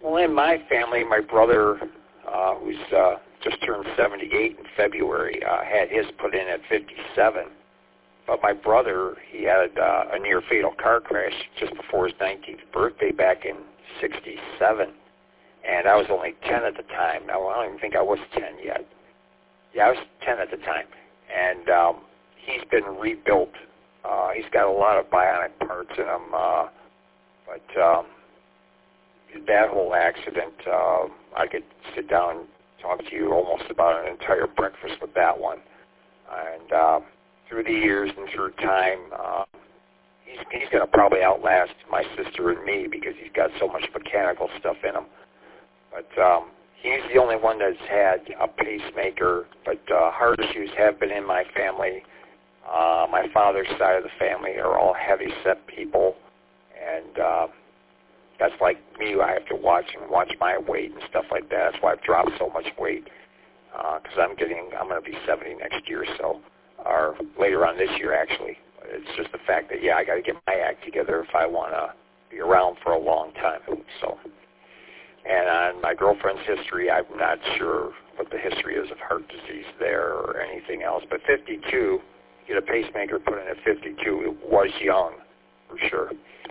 Well, in my family, my brother, who's just turned 78 in February, had his put in at 57. But my brother, he had a near-fatal car crash just before his 19th birthday back in 67. And I was only 10 at the time. Now, I don't even think I was 10 yet. Yeah, I was 10 at the time. And he's been rebuilt. He's got a lot of bionic parts in him. But that whole accident, I could sit down and talk to you almost about an entire breakfast with that one. And through the years and through time, he's going to probably outlast my sister and me because he's got so much mechanical stuff in him. But he's the only one that's had a pacemaker, but heart issues have been in my family. My father's side of the family are all heavy-set people, and that's like me. I have to watch my weight and stuff like that. That's why I've dropped so much weight, because I'm going to be 70 next year, so, or later on this year, actually. It's just the fact that, I got to get my act together if I want to be around for a long time, so. And on my girlfriend's history, I'm not sure what the history is of heart disease there or anything else. But 52, get a pacemaker put in at 52, it was young, for sure.